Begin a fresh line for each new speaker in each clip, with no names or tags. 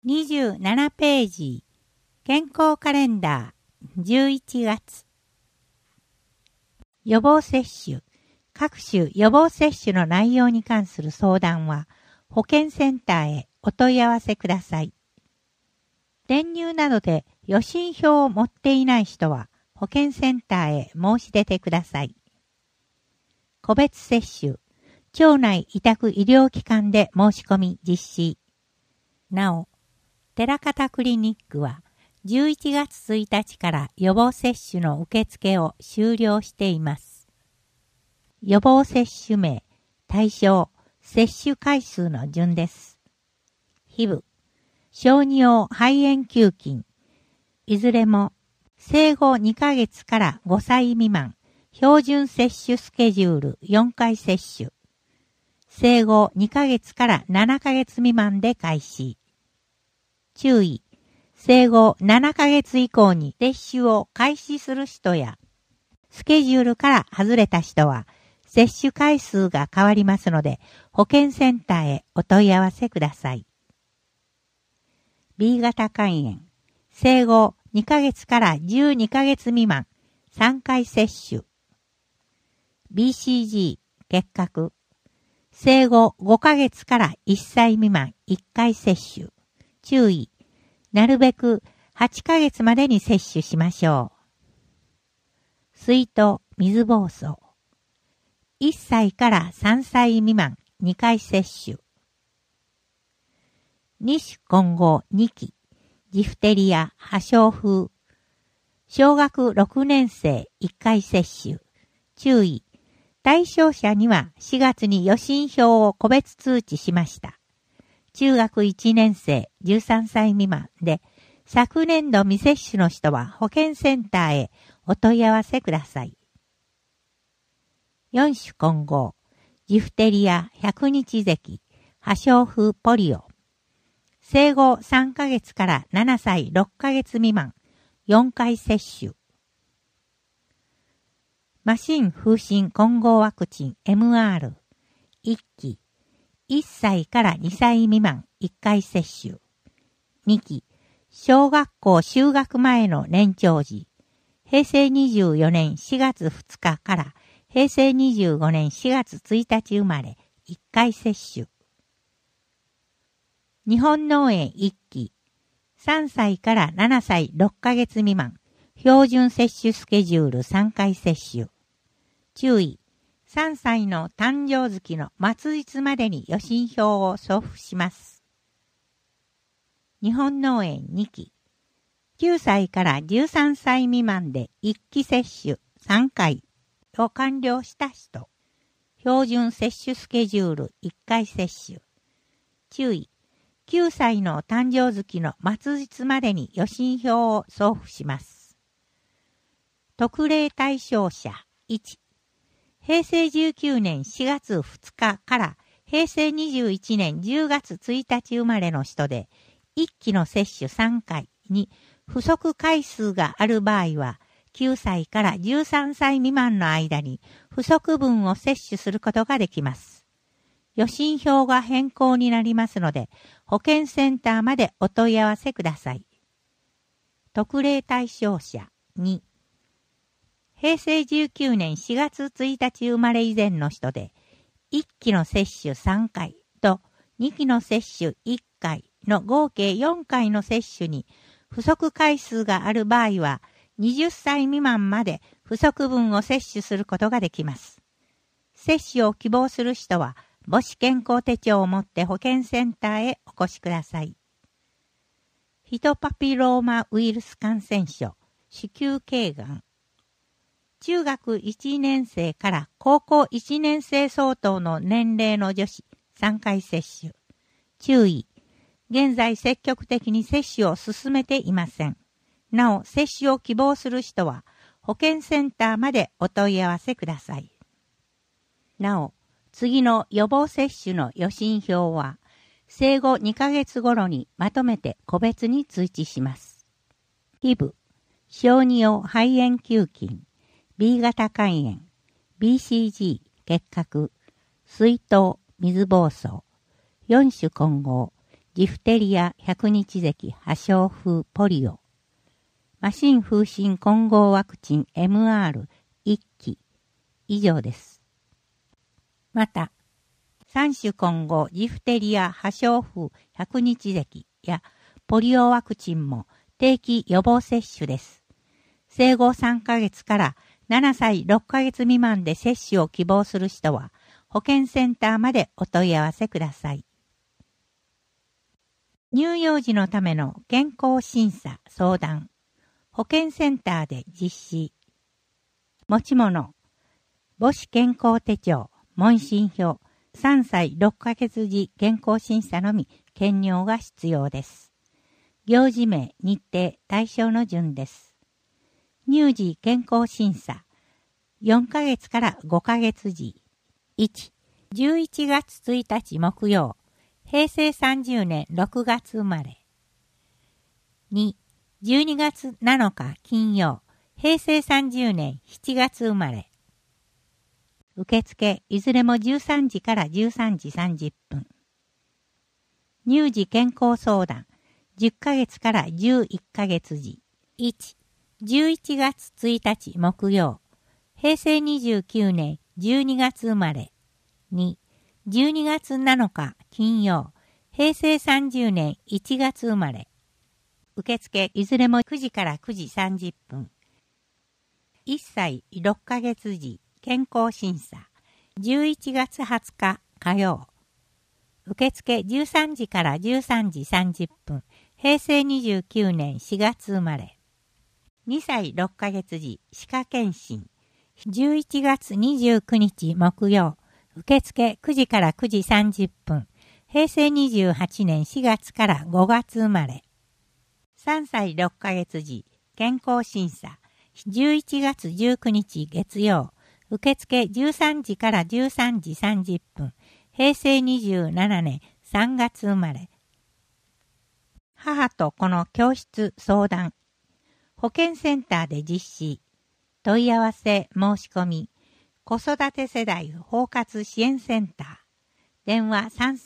27ページ、健康カレンダー、11月。予防接種、各種予防接種の内容に関する相談は、保健センターへお問い合わせください。転入などで予診票を持っていない人は、保健センターへ申し出てください。個別接種、町内委託医療機関で申し込み実施。なお、寺方クリニックは11月1日から予防接種の受付を終了しています。予防接種名、対象、接種回数の順です。ヒブ、小児用肺炎球菌、いずれも生後2ヶ月から5歳未満、標準接種スケジュール4回接種。生後2ヶ月から7ヶ月未満で開始。注意、生後7ヶ月以降に接種を開始する人や、スケジュールから外れた人は、接種回数が変わりますので、保健センターへお問い合わせください。B 型肝炎、生後2ヶ月から12ヶ月未満、3回接種。BCG、結核、生後5ヶ月から1歳未満、1回接種。注意、なるべく8ヶ月までに接種しましょう。水痘、水疱瘡。1歳から3歳未満2回接種。二種混合2期、ジフテリア、破傷風。小学6年生1回接種。注意、対象者には4月に予診票を個別通知しました。中学1年生13歳未満で、昨年度未接種の人は保健センターへお問い合わせください。4種混合、ジフテリア、百日咳、破傷風ポリオ。生後3ヶ月から7歳6ヶ月未満、4回接種。麻疹風疹混合ワクチン MR、1期。1歳から2歳未満1回接種。2期、小学校就学前の年長時、平成24年4月2日から平成25年4月1日生まれ1回接種。日本脳炎1期、3歳から7歳6ヶ月未満、標準接種スケジュール3回接種。注意、3歳の誕生月の末日までに予診票を送付します。日本脳炎2期、9歳から13歳未満で1期接種3回を完了した人、標準接種スケジュール1回接種。注意、9歳の誕生月の末日までに予診票を送付します。特例対象者1、平成19年4月2日から平成21年10月1日生まれの人で、1期の接種3回に不足回数がある場合は、9歳から13歳未満の間に不足分を接種することができます。予診票が変更になりますので、保健センターまでお問い合わせください。特例対象者2、平成19年4月1日生まれ以前の人で、1期の接種3回と2期の接種1回の合計4回の接種に不足回数がある場合は、20歳未満まで不足分を接種することができます。接種を希望する人は、母子健康手帳を持って保健センターへお越しください。ヒトパピローマウイルス感染症、子宮頸がん。中学1年生から高校1年生相当の年齢の女子3回接種。注意、現在積極的に接種を進めていません。なお、接種を希望する人は保健センターまでお問い合わせください。なお、次の予防接種の予診票は生後2ヶ月頃にまとめて個別に通知します。ヒブ、小児用肺炎球菌、B 型肝炎、BCG、結核、水痘、水疱瘡、4種混合、 ジフテリア100日咳破傷風ポリオ、麻疹風疹混合ワクチン MR1 期以上です。また、3種混合ジフテリア破傷風100日咳やポリオワクチンも定期予防接種です。生後3ヶ月から7歳6ヶ月未満で接種を希望する人は、保健センターまでお問い合わせください。乳幼児のための健康審査相談、保健センターで実施。持ち物、母子健康手帳、問診票、3歳6ヶ月時健康審査のみ検尿が必要です。行事名、日程、対象の順です。乳児健康審査、4ヶ月から5ヶ月時。1、11月1日木曜、平成30年6月生まれ。2、12月7日金曜、平成30年7月生まれ。受付、いずれも13時から13時30分。乳児健康相談、10ヶ月から11ヶ月時。1、11月1日木曜、平成29年12月生まれ。2、12月7日金曜、平成30年1月生まれ。受付いずれも9時から9時30分。1歳6ヶ月時健康審査、11月20日火曜。受付13時から13時30分。平成29年4月生まれ。2歳6ヶ月時歯科検診、11月29日木曜。受付9時から9時30分。平成28年4月から5月生まれ。3歳6ヶ月時健康審査、11月19日月曜。受付13時から13時30分。平成27年3月生まれ。母と子の教室相談。保健センターで実施。問い合わせ申し込み。子育て世代包括支援センター。電話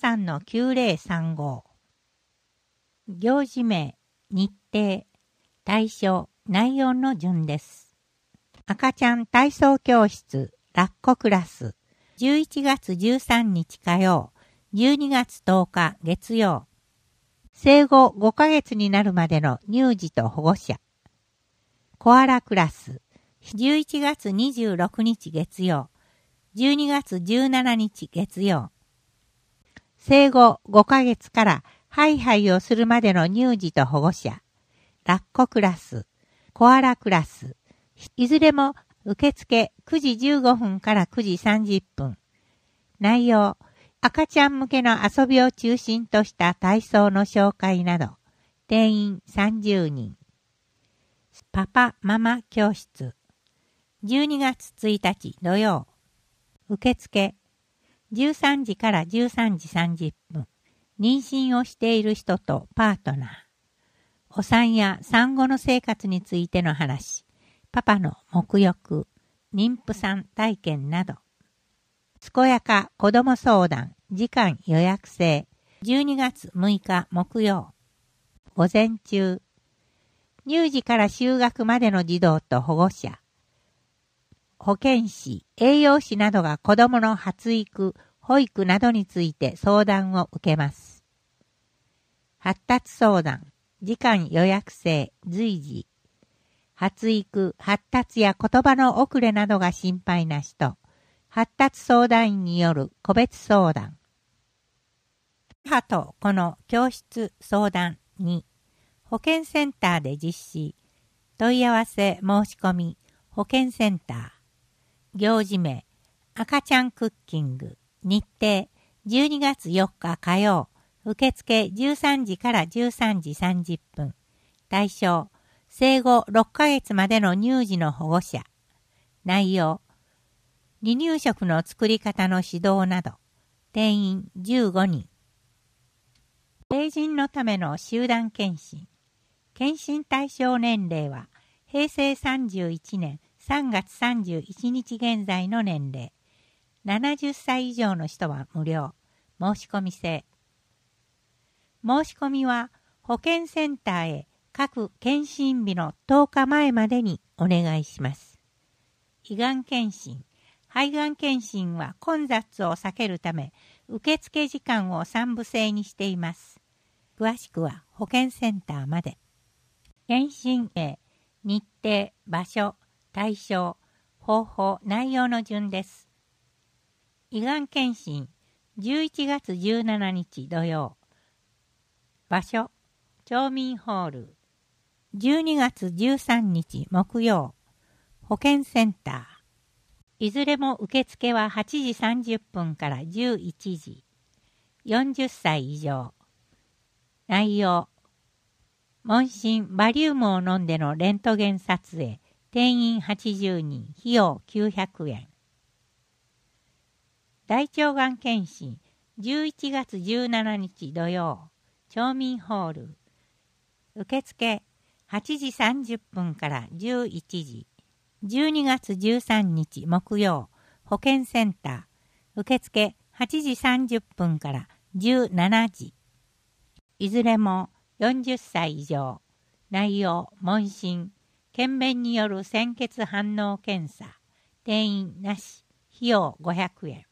33-9035。行事名、日程、対象、内容の順です。赤ちゃん体操教室、ラッコクラス。11月13日火曜、12月10日月曜。生後5ヶ月になるまでの乳児と保護者。コアラクラス。11月26日月曜、12月17日月曜。生後5ヶ月からハイハイをするまでの乳児と保護者。ラッコクラス、コアラクラス。いずれも受付9時15分から9時30分。内容、赤ちゃん向けの遊びを中心とした体操の紹介など。定員30人。パパママ教室。12月1日土曜。受付。13時から13時30分。妊娠をしている人とパートナー。お産や産後の生活についての話。パパの沐浴。妊婦さん体験など。健やか子ども相談。時間予約制。12月6日木曜。午前中。乳児から就学までの児童と保護者。保健師、栄養士などが子どもの発育、保育などについて相談を受けます。発達相談、時間予約制、随時。発育、発達や言葉の遅れなどが心配な人。発達相談員による個別相談。母と子の教室相談に、保健センターで実施。問い合わせ申し込み、保健センター。行事名、赤ちゃんクッキング、日程、12月4日火曜、受付13時から13時30分。対象、生後6ヶ月までの乳児の保護者。内容、離乳食の作り方の指導など。定員15人。成人のための集団検診。検診対象年齢は、平成31年3月31日現在の年齢。70歳以上の人は無料。申し込み制。 申し込みは保健センターへ各検診日の10日前までにお願いします。胃がん検診、肺がん検診は混雑を避けるため、受付時間を3部制にしています。詳しくは保健センターまで。検診名、日程、場所、対象、方法、内容の順です。胃がん検診、11月17日土曜。場所、町民ホール。12月13日木曜。保健センター。いずれも受付は8時30分から11時。40歳以上。内容。問診、バリウムを飲んでのレントゲン撮影。定員80人。費用900円。大腸がん検診。11月17日土曜。町民ホール。受付8時30分から11時。12月13日木曜。保健センター。受付8時30分から17時。いずれも40歳以上。内容、問診。検便による鮮血反応検査。定員なし。費用500円。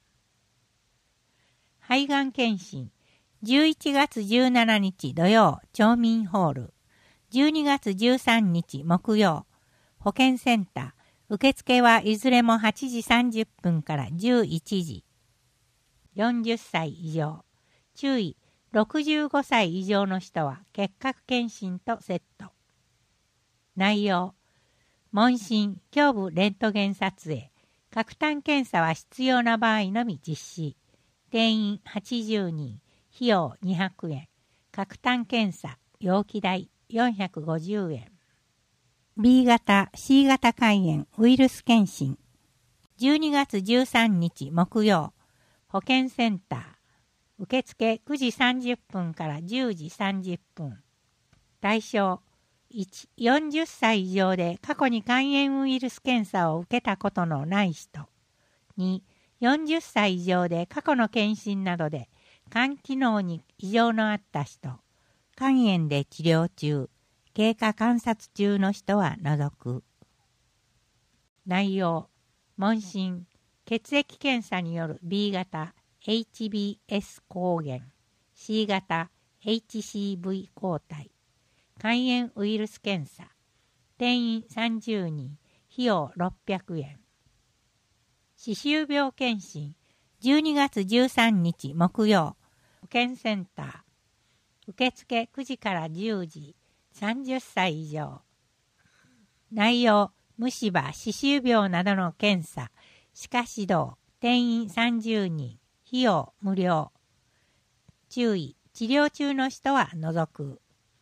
肺がん検診。11月17日土曜。町民ホール。12月13日木曜。保健センター。受付はいずれも8時30分から11時。40歳以上。注意、65歳以上の人は結核検診とセット。内容。問診、胸部レントゲン撮影。核炭検査は必要な場合のみ実施。定員80人。費用200円。核炭検査、容器代450円。B 型、C 型肝炎ウイルス検診。12月13日木曜。保健センター。受付9時30分から10時30分。対象。1、40歳以上で過去に肝炎ウイルス検査を受けたことのない人。2、40歳以上で過去の検診などで肝機能に異常のあった人。肝炎で治療中。経過観察中の人は除く。内容。問診。血液検査による B 型 HBS 抗原。C 型 HCV 抗体。肝炎ウイルス検査。定員30人。費用600円。歯周病検診。12月13日木曜。保健センター。受付9時から10時。30歳以上。内容、虫歯、歯周病などの検査、歯科指導、定員30人、費用無料。注意、治療中の人は除く。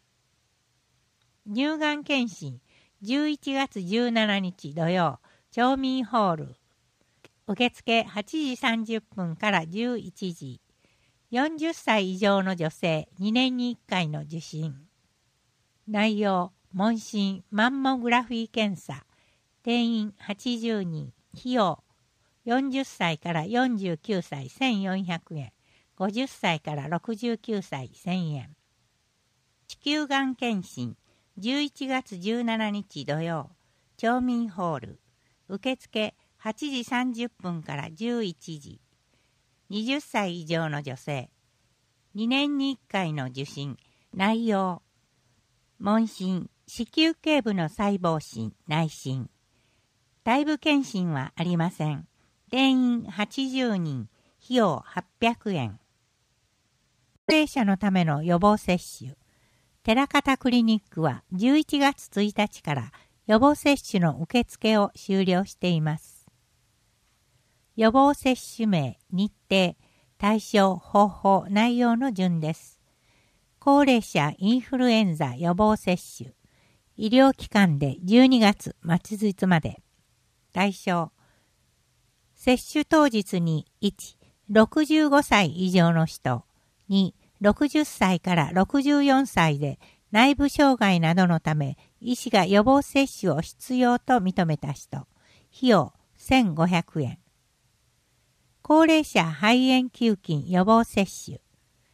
乳がん検診、11月17日土曜、町民ホール。受付8時30分から11時。40歳以上の女性、2年に1回の受診。内容、問診、マンモグラフィー検査、定員80人、費用、40歳から49歳1400円、50歳から69歳1000円。子宮がん検診、11月17日土曜、町民ホール、受付8時30分から11時、20歳以上の女性、2年に1回の受診、内容、問診、子宮頸部の細胞診、内診。体部検診はありません。定員80人、費用800円。高齢者のための予防接種。寺方クリニックは11月1日から予防接種の受付を終了しています。予防接種名、日程、対象、方法、内容の順です。高齢者インフルエンザ予防接種。医療機関で12月末日まで。対象。接種当日に1、65歳以上の人。2、60歳から64歳で内部障害などのため医師が予防接種を必要と認めた人。費用1500円。高齢者肺炎球菌予防接種。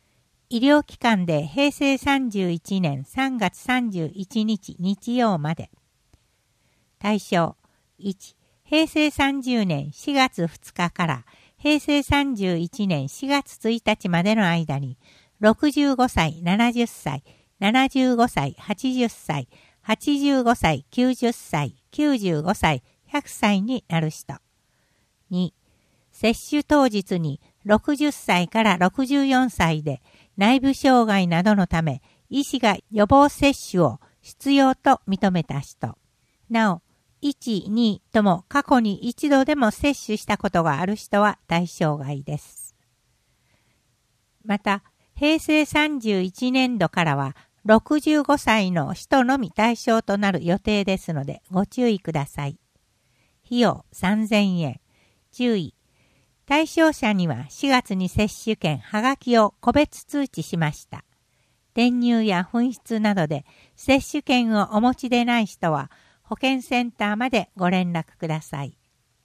医療機関で平成31年3月31日日曜まで。対象1、平成30年4月2日から平成31年4月1日までの間に65歳、70歳、75歳、80歳、85歳、90歳、95歳、100歳になる人。2、接種当日に60歳から64歳で内部障害などのため医師が予防接種を必要と認めた人。なお、1、2とも過去に一度でも接種したことがある人は対象外です。また、平成31年度からは65歳の人のみ対象となる予定ですのでご注意ください。費用3000円。注意。対象者には4月に接種券はがきを個別通知しました。転入や紛失などで接種券をお持ちでない人は保健センターまでご連絡ください。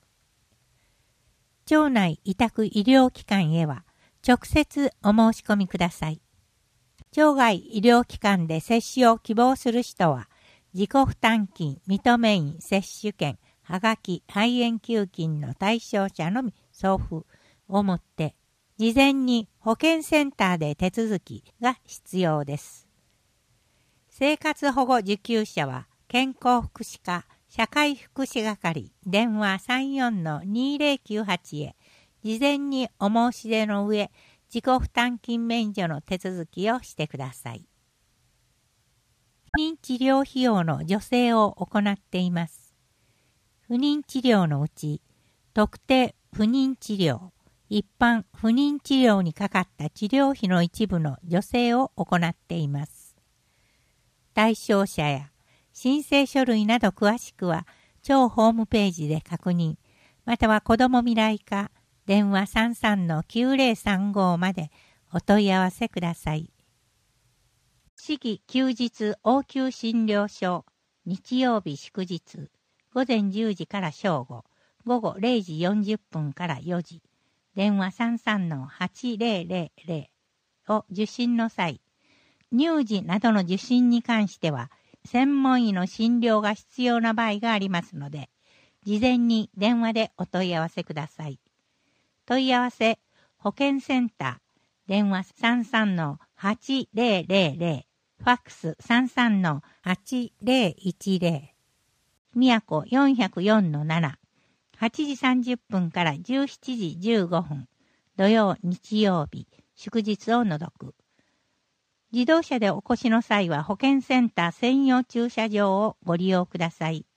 町内委託医療機関へは直接お申し込みください。町外医療機関で接種を希望する人は自己負担金、認め印、接種券、はがき、肺炎給金の対象者のみ送付をもって事前に保健センターで手続きが必要です。生活保護受給者は健康福祉課社会福祉係電話 34-2098 へ事前にお申し出の上自己負担金免除の手続きをしてください。不妊治療費用の助成を行っています。不妊治療のうち特定不妊治療、一般不妊治療にかかった治療費の一部の助成を行っています。対象者や申請書類など詳しくは町ホームページで確認、または子ども未来課電話 33-9035 までお問い合わせください。四季休日応急診療所、日曜日祝日、午前10時から正午、午後0時40分から4時、電話 33-8000 を受診の際、乳児などの受診に関しては、専門医の診療が必要な場合がありますので、事前に電話でお問い合わせください。問い合わせ、保健センター、電話 33-8000、ファックス 33-8010、宮古 404-7、8時30分から17時15分、土曜日曜日、祝日を除く。自動車でお越しの際は保健センター専用駐車場をご利用ください。